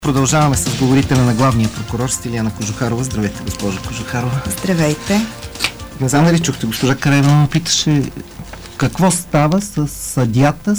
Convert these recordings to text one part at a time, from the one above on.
Продължаваме с говорителя на главния прокурор Стилияна Кожухарова. Здравейте, госпожо Кожухарова. Здравейте. Не знам дали чухте, госпожа Караева ме питаше какво става с съдията,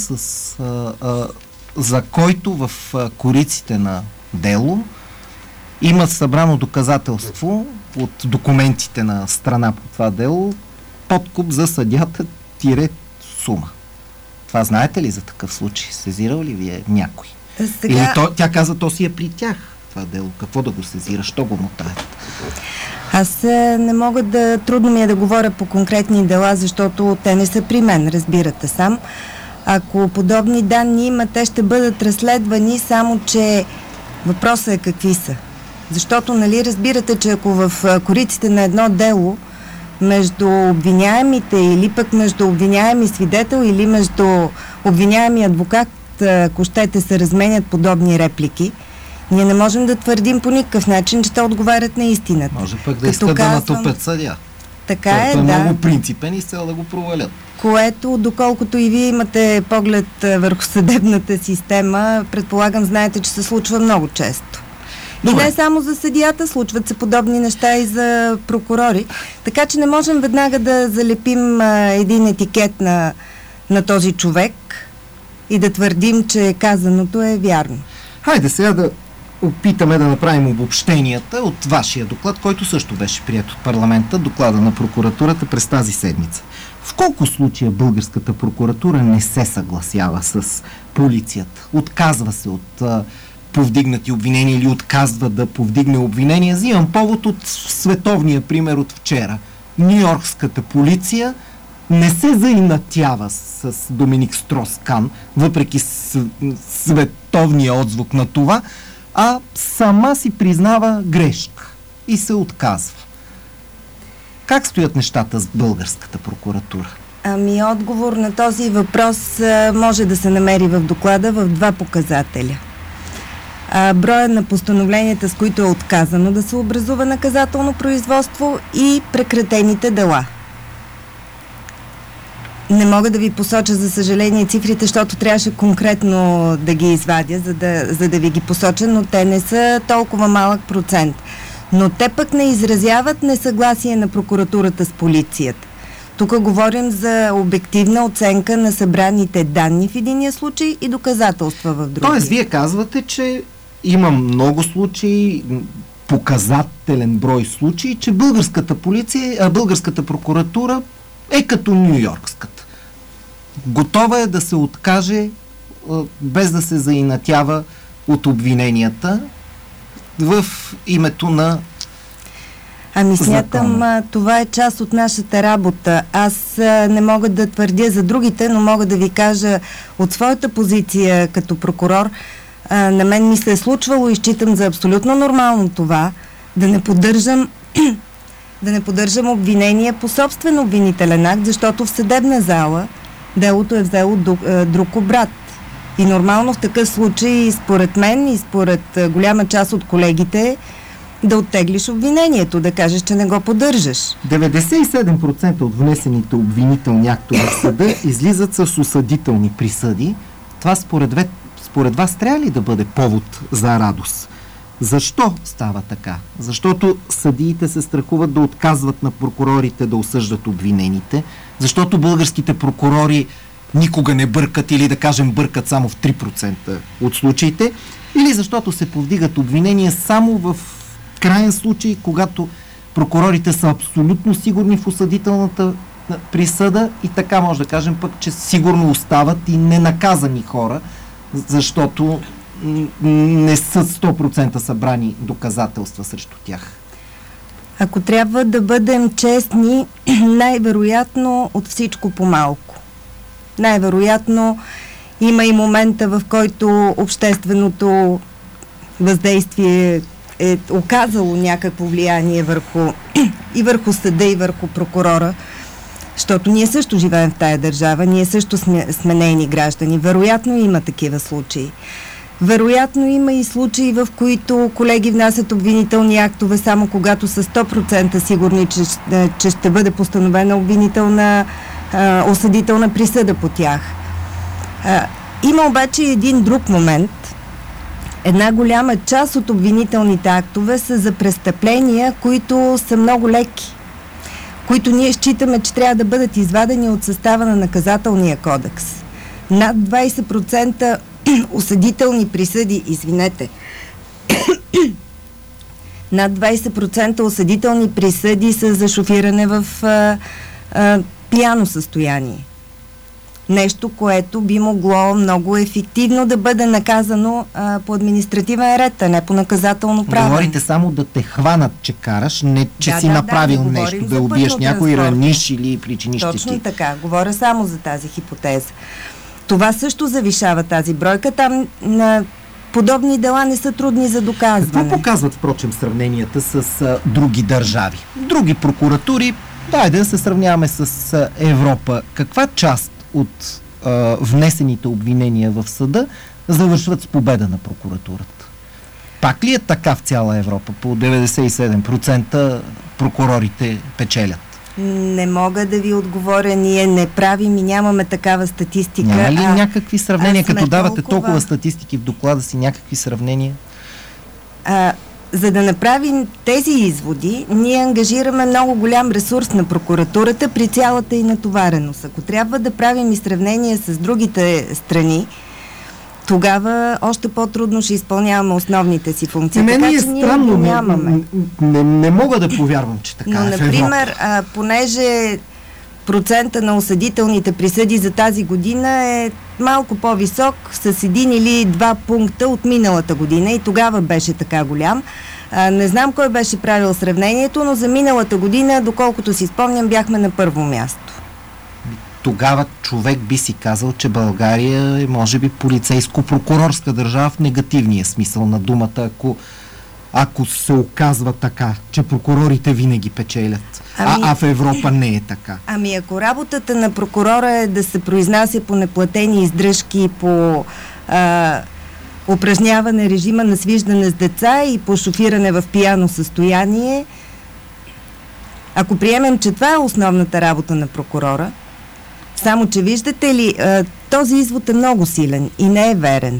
за който в кориците на дело има събрано доказателство от документите на страна по това дело, подкуп за съдията сума. Това знаете ли за такъв случай? Сезирал ли ви е някой? Сега... Или тя каза, то си е при тях това дело. Какво да го сезира? Що го мотаят? Аз не мога трудно ми е да говоря по конкретни дела, защото те не са при мен, разбирате сам. Ако подобни данни има, те ще бъдат разследвани, само че въпросът е какви са. Защото, нали, разбирате, че ако в кориците на едно дело между обвиняемите или пък между обвиняеми свидетел или между обвиняеми адвокат, ако щете, се разменят подобни реплики, ние не можем да твърдим по никакъв начин, че те отговарят на истината. Може пък да искат да натопят съдия. Така е, да. Да. Много принципен и с цел да го провалят. Което, доколкото и вие имате поглед върху съдебната система, предполагам, знаете, че се случва много често. Добре. И не само за съдията, случват се подобни неща и за прокурори. Така че не можем веднага да залепим един етикет на този човек и да твърдим, че казаното е вярно. Хайде сега да опитаме да направим обобщенията от вашия доклад, който също беше приет от парламента, доклада на прокуратурата през тази седмица. В колко случая българската прокуратура не се съгласява с полицията? Отказва се от повдигнати обвинения или отказва да повдигне обвинения? Взимам повод от световния пример от вчера. Ню-Йоркската полиция не се заинатява с Доминик Строс-Кан, въпреки световния отзвук на това, а сама си признава грешка и се отказва. Как стоят нещата с българската прокуратура? Ами отговор на този въпрос може да се намери в доклада в два показателя. Броя на постановленията, с които е отказано да се образува наказателно производство и прекратените дела. Не мога да ви посоча, за съжаление, цифрите, защото трябваше конкретно да ги извадя, за да ви ги посоча, но те не са толкова малък процент. Но те пък не изразяват несъгласие на прокуратурата с полицията. Тук говорим за обективна оценка на събраните данни в единия случай и доказателства в другия. Тоест, вие казвате, че има много случаи, показателен брой случаи, че българската прокуратура е като Ню-Йоркската. Готова е да се откаже без да се заинатява от обвиненията в името на смятам, това е част от нашата работа. Аз не мога да твърдя за другите, но мога да ви кажа от своята позиция като прокурор, на мен ми се е случвало и считам за абсолютно нормално това, да не поддържам обвинения по собствен обвинителен акт, защото в съдебна зала делото е взело друг обрат. И нормално в такъв случай, според мен и според голяма част от колегите, да оттеглиш обвинението, да кажеш, че не го поддържаш. 97% от внесените обвинителни актове в съда излизат с осъдителни присъди. Това според вас трябва ли да бъде повод за радост? Защо става така? Защото съдиите се страхуват да отказват на прокурорите да осъждат обвинените, защото българските прокурори никога не бъркат или, да кажем, бъркат само в 3% от случаите, или защото се повдигат обвинения само в крайен случай, когато прокурорите са абсолютно сигурни в осъдителната присъда и така може да кажем пък, че сигурно остават и ненаказани хора, защото не са 100% събрани доказателства срещу тях. Ако трябва да бъдем честни, най-вероятно от всичко по-малко. Най-вероятно има и момента, в който общественото въздействие е оказало някакво влияние върху съда и върху прокурора, защото ние също живеем в тая държава, ние също сме нейни граждани. Вероятно има такива случаи. Вероятно има и случаи, в които колеги внасят обвинителни актове само когато са 100% сигурни, че ще бъде постановена осъдителна присъда по тях. Има обаче един друг момент, една голяма част от обвинителните актове са за престъпления, които са много леки, които ние считаме, че трябва да бъдат извадени от състава на наказателния кодекс. Над 20% осъдителни присъди, над 20% осъдителни присъди са за шофиране в пияно състояние. Нещо, което би могло много ефективно да бъде наказано по административен ред, а не по наказателно право. Говорите само да те хванат, че караш, не че си направил нещо, да убиеш някой, раниш или причиниш щети. Точно така. Говоря само за тази хипотеза. Това също завишава тази бройка. Там на подобни дела не са трудни за доказване. Какво показват, впрочем, сравненията с други държави? Други прокуратури, дайде да се сравняваме с Европа. Каква част от внесените обвинения в съда завършват с победа на прокуратурата? Пак ли е така в цяла Европа? По 97% прокурорите печелят. Не мога да ви отговоря. Ние не правим и нямаме такава статистика. Няма ли някакви сравнения? Като давате толкова статистики в доклада си, някакви сравнения? За да направим тези изводи, ние ангажираме много голям ресурс на прокуратурата при цялата и натовареност. Ако трябва да правим и сравнение с другите страни, тогава още по-трудно ще изпълняваме основните си функции. Така че странно, нямаме. Не мога да повярвам, че така е в Европа. Например, понеже процента на осъдителните присъди за тази година е малко по-висок, с 1 или 2 пункта от миналата година, и тогава беше така голям. Не знам кой беше правил сравнението, но за миналата година, доколкото си спомням, бяхме на първо място. Тогава човек би си казал, че България е, може би, полицейско-прокурорска държава в негативния смисъл на думата, ако се оказва така, че прокурорите винаги печелят, а в Европа не е така. Ако работата на прокурора е да се произнася по неплатени издръжки, по упражняване режима на свиждане с деца и по шофиране в пияно състояние, ако приемем, че това е основната работа на прокурора, само че виждате ли, този извод е много силен и не е верен.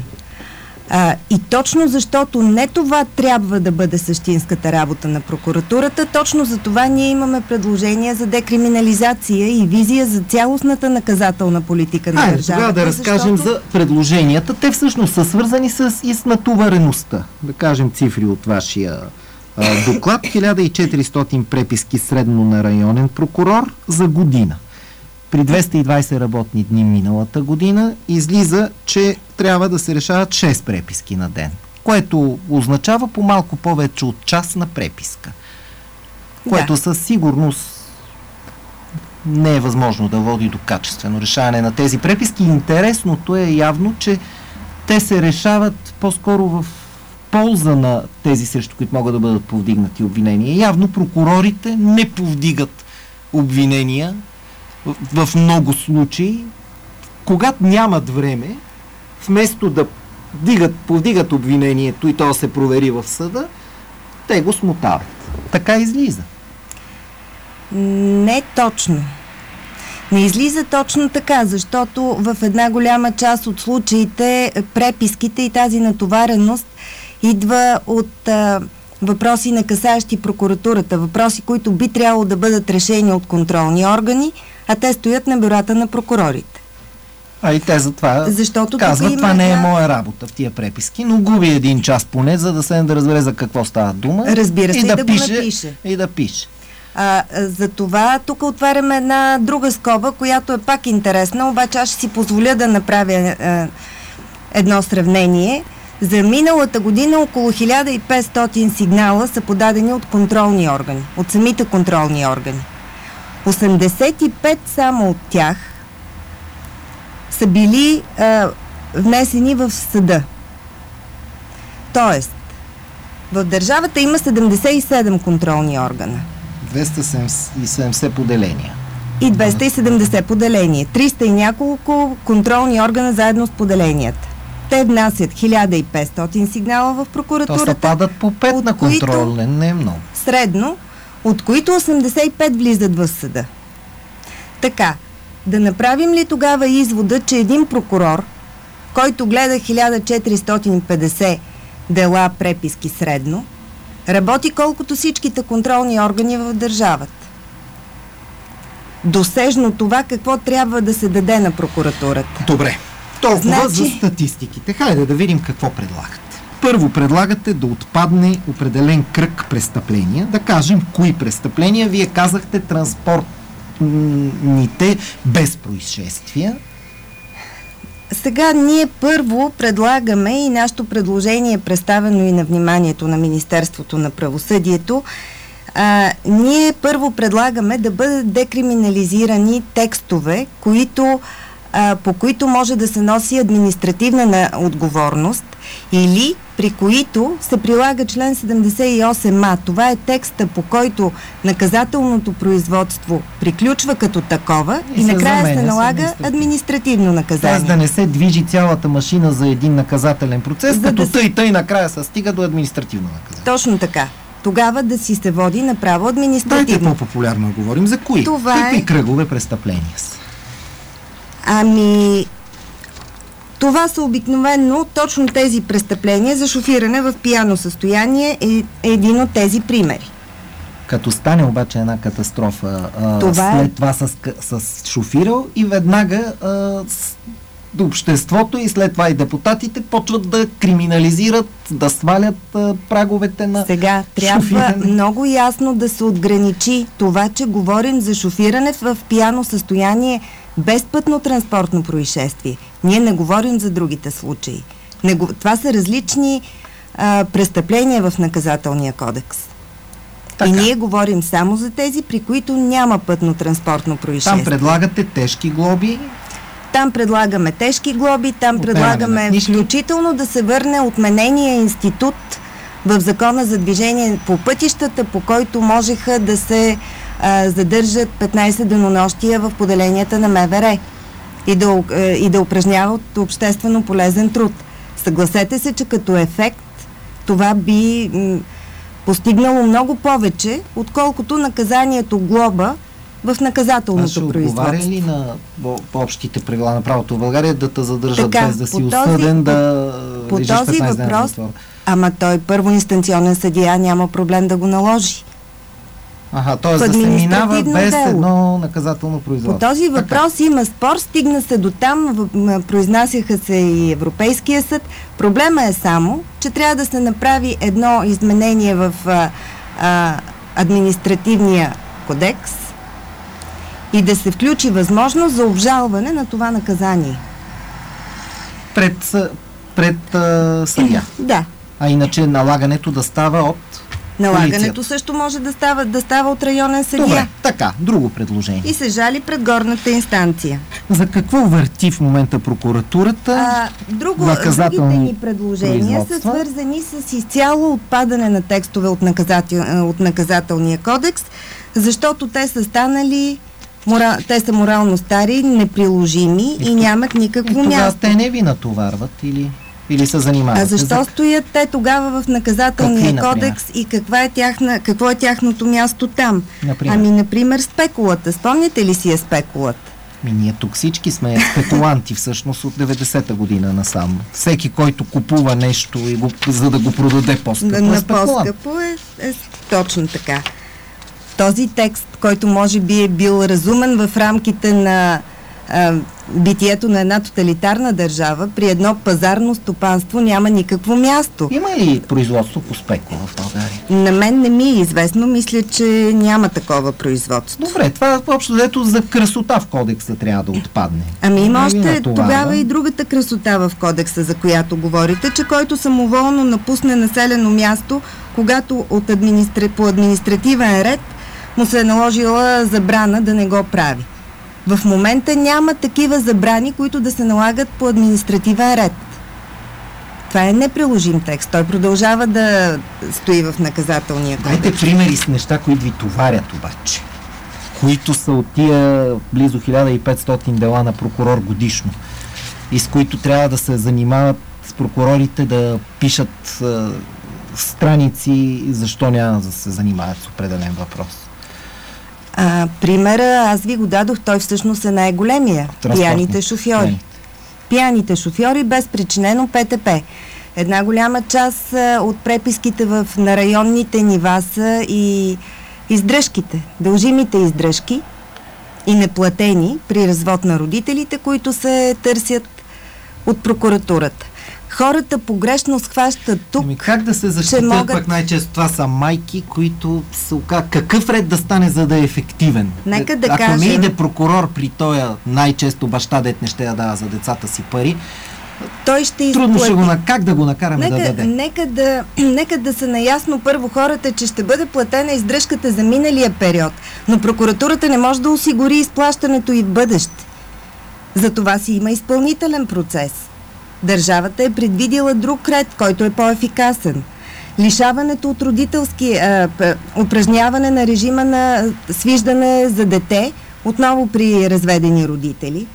И точно защото не това трябва да бъде същинската работа на прокуратурата, точно за това ние имаме предложения за декриминализация и визия за цялостната наказателна политика на държавата. Тогава да разкажем за предложенията. Те всъщност са свързани и с натовареността. Да кажем цифри от вашия доклад. 1400 преписки средно на районен прокурор за година. При 220 работни дни миналата година излиза, че трябва да се решават 6 преписки на ден, което означава по малко повече от час на преписка, което със сигурност не е възможно да води до качествено решаване на тези преписки. Интересното е явно, че те се решават по-скоро в полза на тези, срещу които могат да бъдат повдигнати обвинения. Явно прокурорите не повдигат обвинения в много случаи, когато нямат време, вместо да повдигат обвинението и то се провери в съда, те го смотават. Така излиза. Не точно. Не излиза точно така, защото в една голяма част от случаите преписките и тази натовареност идва от въпроси на касаещи прокуратурата, въпроси, които би трябвало да бъдат решени от контролни органи, а те стоят на бюрата на прокурорите. И те затова казват, това не е моя работа в тия преписки, но губи един час поне, за да се да разбере за какво става дума. Разбира се, и да пише, го напише. И да пише. За това тук отваряме една друга скоба, която е пак интересна, обаче аз ще си позволя да направя едно сравнение. За миналата година около 1500 сигнала са подадени от контролни органи, от самите контролни органи. 85 само от тях са били внесени в съда. Тоест, в държавата има 77 контролни органа. 270 поделения. И 270 поделения. 300 и няколко контролни органа заедно с поделенията. Те внасят 1500 сигнала в прокуратурата. То се падат по 5 на контролен, не е много. Средно, от които 85 влизат в съда. Така, да направим ли тогава извода, че един прокурор, който гледа 1450 дела, преписки средно, работи колкото всичките контролни органи в държавата. Досежно това какво трябва да се даде на прокуратурата. Добре, толкова за статистиките. Хайде да видим какво предлагате. Първо предлагате да отпадне определен кръг престъпления. Да кажем, кои престъпления? Вие казахте транспортните без происшествия. Сега ние първо предлагаме, и нашето предложение е представено и на вниманието на Министерството на правосъдието, ние първо предлагаме да бъдат декриминализирани текстове, по които може да се носи административна отговорност или при които се прилага член 78а. Това е текста, по който наказателното производство приключва като такова и накрая се налага административно наказание. Тоест да не се движи цялата машина за един наказателен процес, като тъй накрая се стига до административно наказание. Точно така. Тогава да си се води направо административно. Дайте по-популярно говорим за кои. Какви кръгове престъпления са? Това са обикновено точно тези престъпления за шофиране в пияно състояние е един от тези примери. Като стане обаче една катастрофа, след това с шофирал и веднага обществото и след това и депутатите почват да криминализират, да свалят праговете на Сега трябва шофиране. Много ясно да се отграничи това, че говорим за шофиране в пияно състояние без пътно-транспортно происшествие. Ние не говорим за другите случаи. Това са различни престъпления в наказателния кодекс. Така. И ние говорим само за тези, при които няма пътно-транспортно происшествие. Там предлагате тежки глоби. Там предлагаме тежки глоби, там предлагаме включително да се върне отменения институт в Закона за движение по пътищата, по който можеха да се задържат 15 денонощия в поделенията на МВР и да упражняват обществено полезен труд. Съгласете се, че като ефект това би постигнало много повече, отколкото наказанието глоба в наказателното производство. Отговаря ли на общите правила на правото в България да те задържат без да си осъден, да лежиш 15 дена в затвора? Ама той първоинстанционен съдия няма проблем да го наложи. Т.е. да се минава без едно наказателно производство. По този въпрос има спор, стигна се до там, произнасяха се и Европейския съд. Проблема е само, че трябва да се направи едно изменение в административния кодекс и да се включи възможност за обжалване на това наказание. Пред съдия? Да. А иначе налагането да става от Налагането полицията също може да става от районен съдия. Добре, така, друго предложение. И се жали пред горната инстанция. За какво върти в момента прокуратурата? Другите ни предложения са свързани с изцяло отпадане на текстове от наказателния кодекс, защото те са станали те са морално стари, неприложими и нямат никакво място. Те не ви натоварват или се занимават? А защо стоят те тогава в наказателния кодекс и какво е тяхното място там? Например, спекулата. Спомняте ли си спекулата? Ние тук всички сме спекуланти всъщност от 90-та година насам. Всеки, който купува нещо за да го продаде по-скъпо, е спекулант. По-скъпо е точно така. Този текст, който може би е бил разумен в рамките на битието на една тоталитарна държава, при едно пазарно стопанство няма никакво място. Има ли производство по спекула в България? На мен не ми е известно, мисля, че няма такова производство. Добре, това общо взето за красота в кодекса трябва да отпадне. Има още тогава и другата красота в кодекса, за която говорите, че който самоволно напусне населено място, когато по административен ред му се е наложила забрана да не го прави. В момента няма такива забрани, които да се налагат по административен ред. Това е неприложим текст. Той продължава да стои в наказателния кодекс. Дайте примери с неща, които ви товарят обаче. Които са от тия близо 1500 дела на прокурор годишно. И с които трябва да се занимават с прокурорите да пишат страници, защо няма да се занимават с определен въпрос. Примера, аз ви го дадох, той всъщност е най-големия. Пияните шофьори. Пияните шофьори без причинено ПТП. Една голяма част от преписките на районните нива са и издръжките, дължимите издръжки и неплатени при развод на родителите, които се търсят от прокуратурата. Хората погрешно схващат тук, как да се защитят пък най-често? Това са майки, които са какъв ред да стане, за да е ефективен? Нека да Ако не иде прокурор при тоя най-често баща, дет не ще да дава за децата си пари, той ще трудно ще как да го накараме да даде? Нека да са наясно първо хората, че ще бъде платена издръжката за миналия период, но прокуратурата не може да осигури изплащането и в бъдеще. За това си има изпълнителен процес. Държавата е предвидила друг ред, който е по-ефикасен. Лишаването от родителски упражняване на режима на свиждане за дете, отново при разведени родители.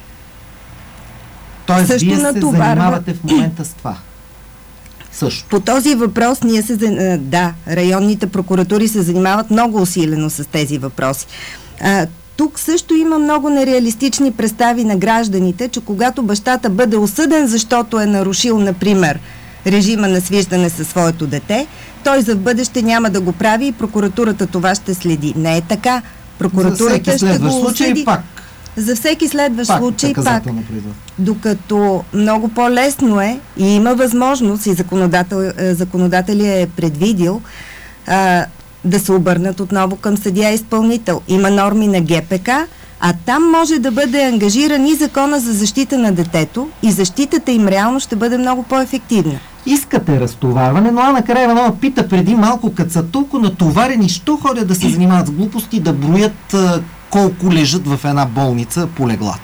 Тоест, вие се занимавате в момента с това? Също. По този въпрос районните прокуратури се занимават много усилено с тези въпроси. Тук също има много нереалистични представи на гражданите, че когато бащата бъде осъден, защото е нарушил, например, режима на свиждане със своето дете, той за в бъдеще няма да го прави и прокуратурата това ще следи. Не е така. Прокуратурата ще го осъди. За всеки следващ случай пак. Докато много по-лесно е и има възможност, и законодателят е предвидил да се обърнат отново към съдия-изпълнител. Има норми на ГПК, а там може да бъде ангажиран и Закона за защита на детето и защитата им реално ще бъде много по-ефективна. Искате разтоварване, но Ана Караиванова пита преди малко, като са толкова натоварени, що ходят да се занимават с глупости, да броят колко лежат в една болница по леглата.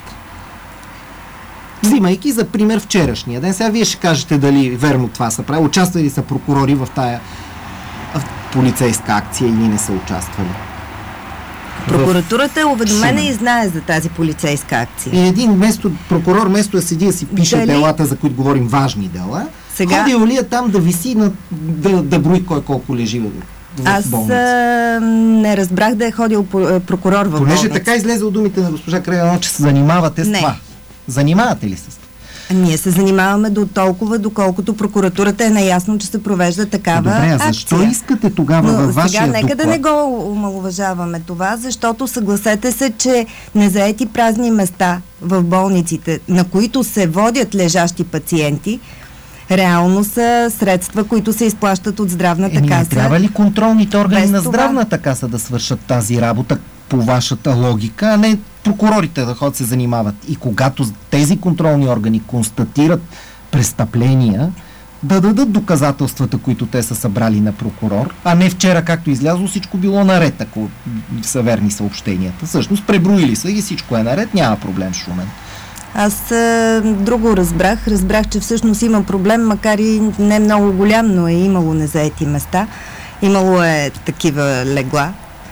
Взимайки за пример вчерашния ден, сега вие ще кажете дали верно това са прави. Участвали са прокурори в тая полицейска акция или не са участвали? Прокуратурата е уведомена и знае за тази полицейска акция. И един прокурор, вместо да седи да си пише делата, за които говорим, важни дела, ходил ли е там да виси, да брои кой колко лежи в болница? Аз не разбрах да е ходил прокурор в болница. Понеже така излезе от думите на госпожа Караиванова, че се занимавате с това. Занимавате ли се с това? Ние се занимаваме до толкова, доколкото прокуратурата е наясно, че се провежда такава акция. Добре, защо искате тогава във вашия доклад? Сега нека да не го омаловажаваме това, защото съгласете се, че незаети празни места в болниците, на които се водят лежащи пациенти, реално са средства, които се изплащат от здравната каса. Не трябва ли контролните органи на здравната каса да свършат тази работа по вашата логика, а не прокурорите да ходят се занимават? И когато тези контролни органи констатират престъпления, да дадат доказателствата, които те са събрали на прокурор, а не вчера, както излязло, всичко било наред, ако са верни съобщенията. Всъщност преброили са и всичко е наред, няма проблем с Шумен. Аз друго разбрах. Разбрах, че всъщност има проблем, макар и не много голям, но е имало незаети места. Имало е такива легла.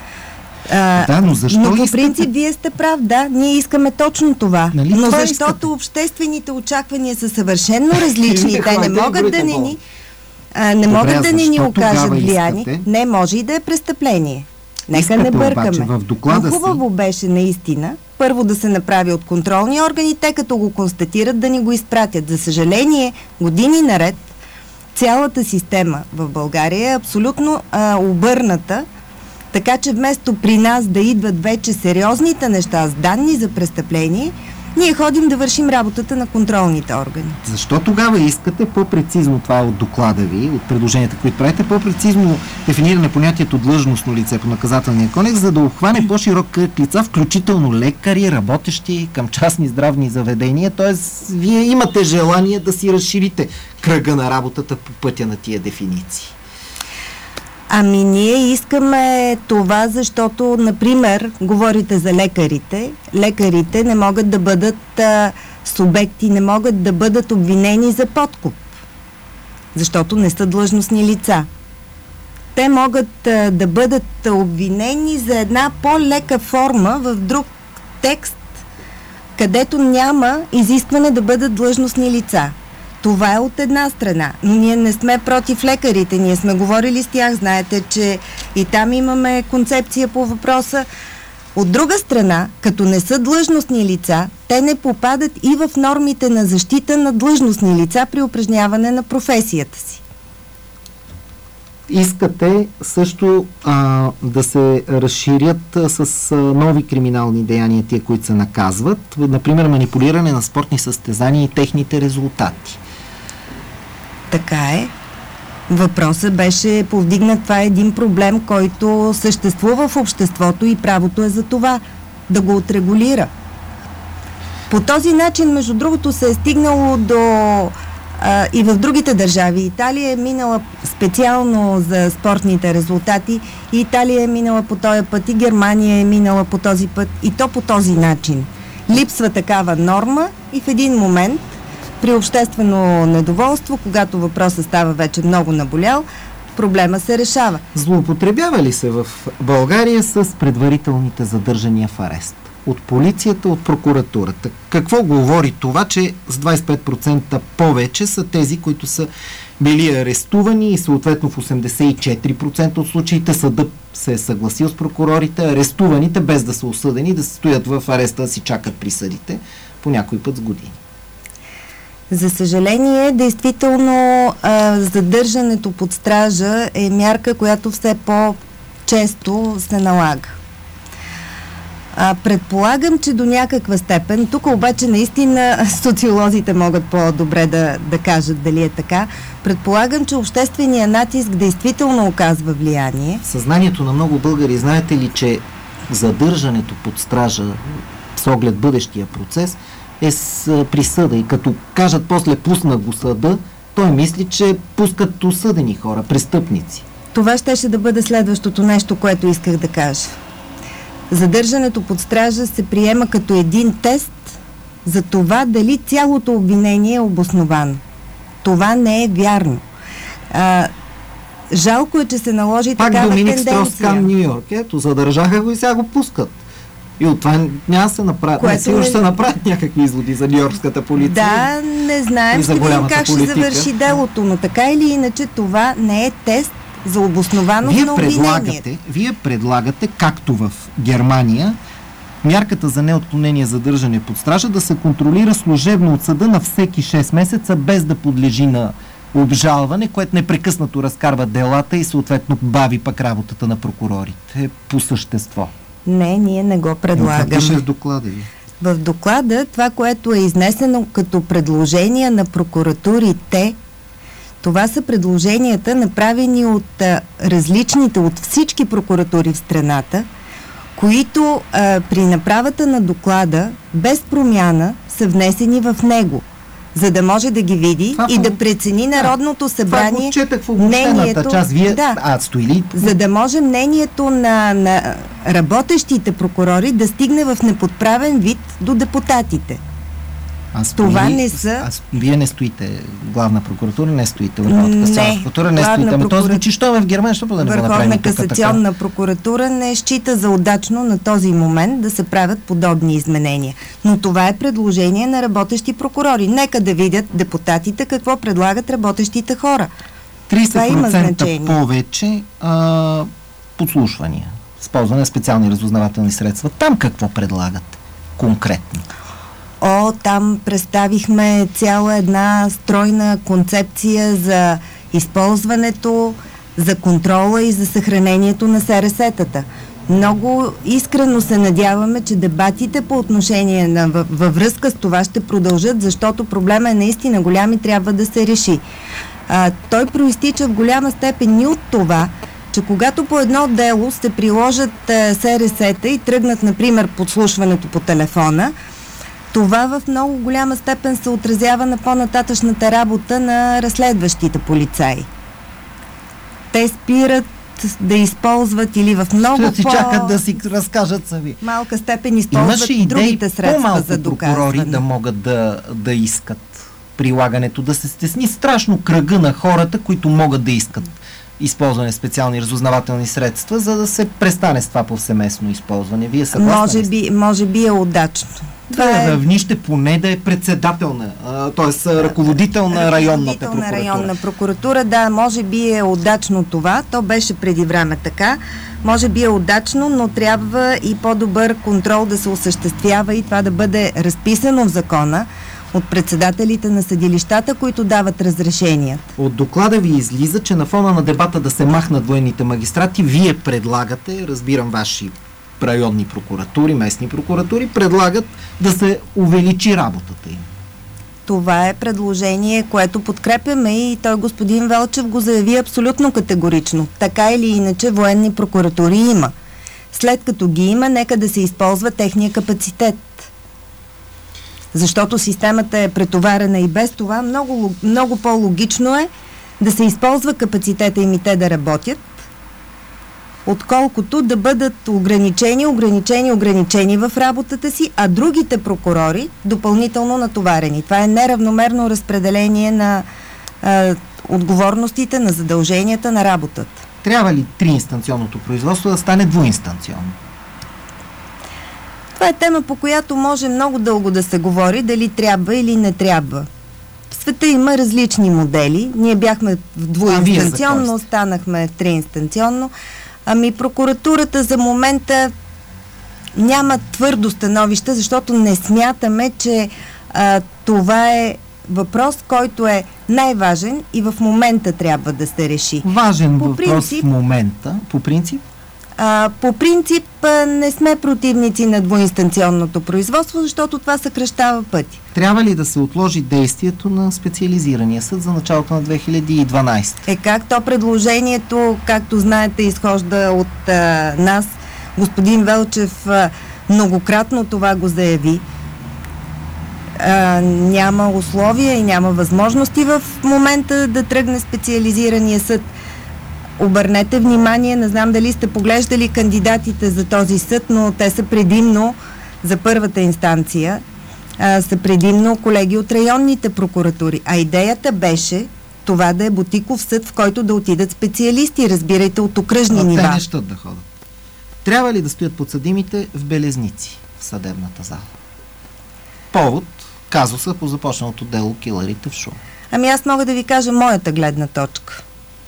Но защо но по принцип вие сте прав, ние искаме точно това. Нали, но това защото искате? Обществените очаквания са съвършенно различни. Те не могат да ни окажат влияние. Не, може и да е престъпление. Нека не бъркаме. Но хубаво беше наистина първо да се направи от контролни органи, те като го констатират да ни го изпратят. За съжаление, години наред цялата система в България е абсолютно обърната, така че вместо при нас да идват вече сериозните неща с данни за престъпление, ние ходим да вършим работата на контролните органи. Защо тогава искате по-прецизно това от доклада ви, от предложенията, които правите, по-прецизно дефиниране понятието длъжностно лице по наказателния кодекс, за да обхване по-широк кръг лица, включително лекари, работещи към частни здравни заведения? Т.е. вие имате желание да си разширите кръга на работата по пътя на тия дефиниции. Ние искаме това, защото, например, говорите за лекарите. Лекарите не могат да бъдат субекти, не могат да бъдат обвинени за подкуп, защото не са длъжностни лица. Те могат да бъдат обвинени за една по-лека форма в друг текст, където няма изискване да бъдат длъжностни лица. Това е от една страна, но ние не сме против лекарите, ние сме говорили с тях, знаете, че и там имаме концепция по въпроса. От друга страна, като не са длъжностни лица, те не попадат и в нормите на защита на длъжностни лица при упражняване на професията си. Искате също да се разширят с нови криминални деяния, тия, които се наказват, например манипулиране на спортни състезания и техните резултати. Така е. Въпросът беше повдигнат. Това е един проблем, който съществува в обществото и правото е за това да го отрегулира. По този начин, между другото, се е стигнало до и в другите държави. Италия е минала специално за спортните резултати, и Италия е минала по този път, и Германия е минала по този път, и то по този начин. Липсва такава норма и в един момент при обществено недоволство, когато въпросът става вече много наболял, проблема се решава. Злоупотребява ли се в България с предварителните задържания в арест? От полицията, от прокуратурата. Какво говори това, че с 25% повече са тези, които са били арестувани и съответно в 84% от случаите съдът се е съгласил с прокурорите, арестуваните без да са осъдени, да стоят в ареста, да си чакат присъдите, по някой път с години? За съжаление, действително задържането под стража е мярка, която все по-често се налага. Предполагам, че до някаква степен, тук обаче наистина социолозите могат по-добре да кажат дали е така, предполагам, че общественият натиск действително оказва влияние. Съзнанието на много българи, знаете ли, че задържането под стража с оглед бъдещия процес е с присъда и като кажат после пусна го съда, той мисли, че пускат осъдени хора, престъпници. Това щеше да бъде следващото нещо, което исках да кажа. Задържането под стража се приема като един тест за това дали цялото обвинение е обосновано. Това не е вярно. Жалко е, че се наложи пак такава тенденция. Пак Доминик Строс-Кан, Ню Йорк. Ето, задържаха го и сега го пускат. И от това няма да се направят. Сигурно ще се направят някакви изводи за нью-йоркската полиция. Да, не знаем, ще видим как ще завърши делото, но така или иначе това не е тест за обоснованост на обвинението. Вие предлагате, както в Германия, мярката за неотклонение задържане под стража да се контролира служебно от съда на всеки 6 месеца, без да подлежи на обжалване, което непрекъснато разкарва делата и съответно бави пък работата на прокурорите по същество. Не, ние не го предлагаме. Това пише в доклада ви. В доклада това, което е изнесено като предложения на прокуратурите, това са предложенията, направени от различните, от всички прокуратури в страната, които при направата на доклада без промяна са внесени в него, за да може да ги види и да прецени Народното събрание мнението, част. Вие, стои ли? За да може мнението на работещите прокурори да стигне в неподправен вид до депутатите. Това не са... Вие не стоите главна прокуратура, не стоите Върховната касационна прокуратура, не стоите. Ама то звучи, що е в Германия, що да не го направим Върховна касационна прокуратура не счита за удачно на този момент да се правят подобни изменения. Но това е предложение на работещи прокурори. Нека да видят депутатите какво предлагат работещите хора. 30% повече подслушвания с ползване на специални разузнавателни средства. Там какво предлагат конкретно? Там представихме цяла една стройна концепция за използването, за контрола и за съхранението на СРС-тата. Много искрено се надяваме, че дебатите по отношение на във връзка с това ще продължат, защото проблема е наистина голям и трябва да се реши. Той проистича в голяма степен и от това, че когато по едно дело се приложат СРС-та и тръгнат, например, подслушването по телефона, това в много голяма степен се отразява на по-нататъчната работа на разследващите полицаи. Те спират да използват или в много ще си чакат да си разкажат сами. Малка степен използват другите средства за доказване. Прокурори да могат да искат прилагането, да се стесни страшно кръга на хората, които могат да искат използване специални разузнавателни средства, за да се престане с това повсеместно използване. Вие съгласни ли? Може би е удачно. Това е равнище поне да е председател на, т.е. ръководител на районната прокуратура. Районна прокуратура, да, може би е удачно това. То беше преди време така. Може би е удачно, но трябва и по-добър контрол да се осъществява и това да бъде разписано в закона от председателите на съдилищата, които дават разрешения. От доклада ви излиза, че на фона на дебата да се махнат военните магистрати, вие предлагате, разбирам ваши районни прокуратури, местни прокуратури, предлагат да се увеличи работата им. Това е предложение, което подкрепяме и той господин Велчев го заяви абсолютно категорично. Така или иначе военни прокуратури има. След като ги има, нека да се използва техния капацитет. Защото системата е претоварена и без това много по-логично е да се използва капацитета им и те да работят, отколкото да бъдат ограничени в работата си, а другите прокурори допълнително натоварени. Това е неравномерно разпределение на отговорностите, на задълженията на работата. Трябва ли триинстанционното производство да стане двуинстанционно? Това е тема, по която може много дълго да се говори, дали трябва или не трябва. В света има различни модели. Ние бяхме в двуинстанционно, станахме триинстанционно. Ами прокуратурата за момента няма твърдо становище, защото не смятаме, че това е въпрос, който е най-важен и в момента трябва да се реши. Важен въпрос в момента, по принцип? По принцип не сме противници на двуинстанционното производство, защото това съкращава пъти. Трябва ли да се отложи действието на специализирания съд за началото на 2012? Как то предложението, както знаете, изхожда от нас. Господин Велчев многократно това го заяви. Няма условия и няма възможности в момента да тръгне специализирания съд. Обърнете внимание, не знам дали сте поглеждали кандидатите за този съд, но те са предимно за първата инстанция, са предимно колеги от районните прокуратури. А идеята беше това да е бутиков съд, в който да отидат специалисти, разбирайте, от окръжни нива. Те не щат да ходят. Трябва ли да стоят подсъдимите в белезници в съдебната зала? Повод казуса по започналото дело килърите в Шумен. Ами аз мога да ви кажа моята гледна точка.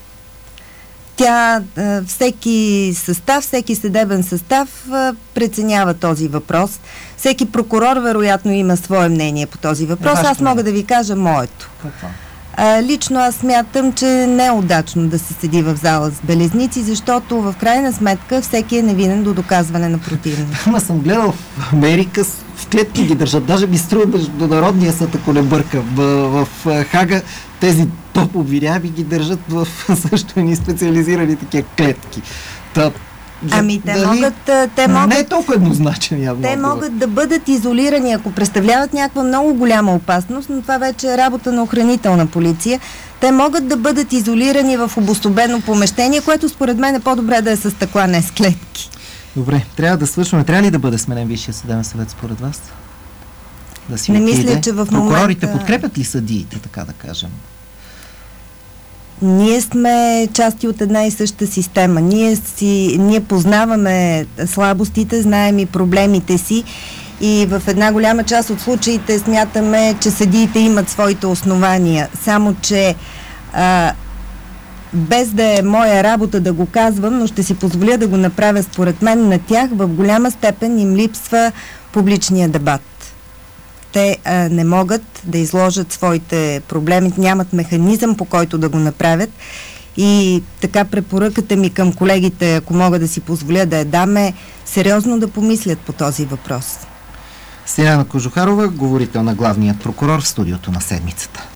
Всеки съдебен състав преценява този въпрос. Всеки прокурор вероятно има свое мнение по този въпрос. Аз мога да ви кажа моето. Какво? Лично аз смятам, че не е удачно да се седи в зала с белезници, защото в крайна сметка всеки е невинен до доказване на противно. Ама съм гледал в Америка, в клетки ги държат. Даже ми струва до Народния съд, ако не бърка. В Хага тези топ обвиняеми ги държат в също едни специализирани такива клетки. Ами те могат... Не е толкова еднозначен явно. Те могат да бъдат изолирани, ако представляват някаква много голяма опасност, но това вече е работа на охранителна полиция. Те могат да бъдат изолирани в обособено помещение, което според мен е по-добре да е с стъкла, не с клетки. Добре, трябва да свършваме. Трябва ли да бъде сменен Висшия съдебен съвет според вас? Да си не мисля, че в прокурорите подкрепят ли съдиите, така да кажем? Ние сме части от една и съща система. Ние познаваме слабостите, знаем и проблемите си и в една голяма част от случаите смятаме, че съдиите имат своите основания. Само, че без да е моя работа да го казвам, но ще си позволя да го направя според мен, на тях в голяма степен им липсва публичния дебат. Те не могат да изложат своите проблеми, нямат механизъм, по който да го направят. И така препоръката ми към колегите, ако мога да си позволя да я дам, е сериозно да помислят по този въпрос. Силяна Кожухарова, говорител на главният прокурор в студиото на седмицата.